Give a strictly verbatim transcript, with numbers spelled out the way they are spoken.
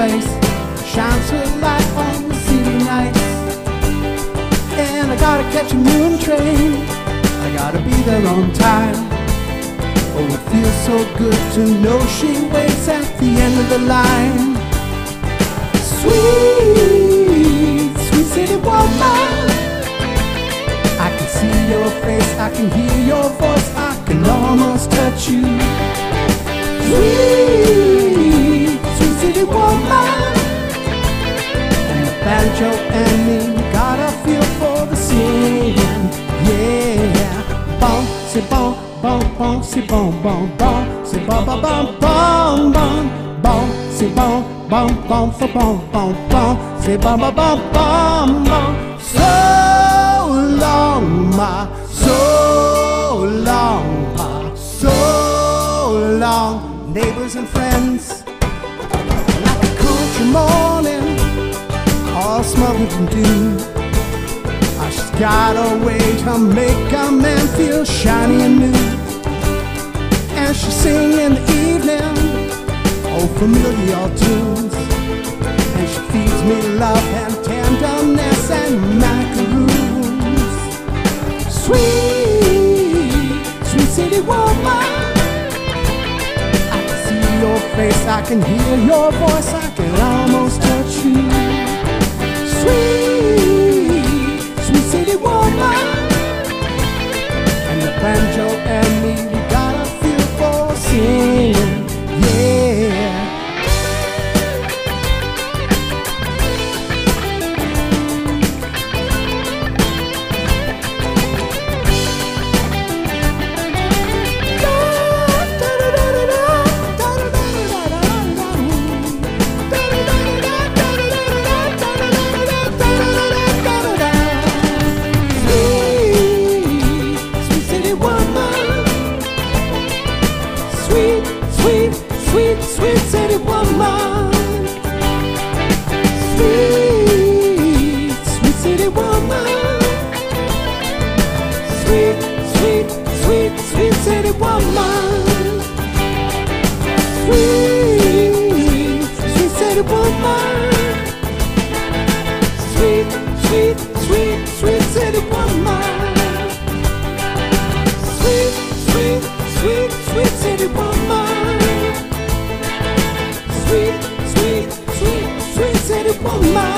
place, shines her light on the city nights. And I gotta catch a noon train, I gotta be there on time. Oh, it feels so good to know she waits at the end of the line. Sweet, sweet city woman, I can see your face, I can hear your voice, I can almost touch you. Sweet, sweet city woman, and the banjo and me got a feel for the singing. Yeah, bon, c'est bon, bon, bon, c'est bon, bon, bon, c'est bon, bon, bon, bon, bon, bon, c'est bon, bon, bon, c'est bon, bon, bon, c'est bon, bon, bon, bon, bon. So long, ma, so long, pa, so long, neighbors and friends, like a country morning, all smothered in dew. Oh, she's got a way to make a man feel shiny and new. And she sing in the evening, oh, familiar tunes. And she feeds me love and tenderness and macaroons. Sweet, sweet city woman, I can see your face, I can hear your voice, I can almost touch you. Sweet, sweet city woman, and the banjo and me, we got a feel for singing, yeah. Sweet, sweet, sweet, sweet city woman. Sweet, sweet city woman. Sweet, sweet, sweet, sweet city woman. Sweet, sweet city woman. Sweet, sweet, sweet, sweet city woman. Sweet, sweet, sweet, sweet city woman. Sweet, sweet, sweet, sweet city woman.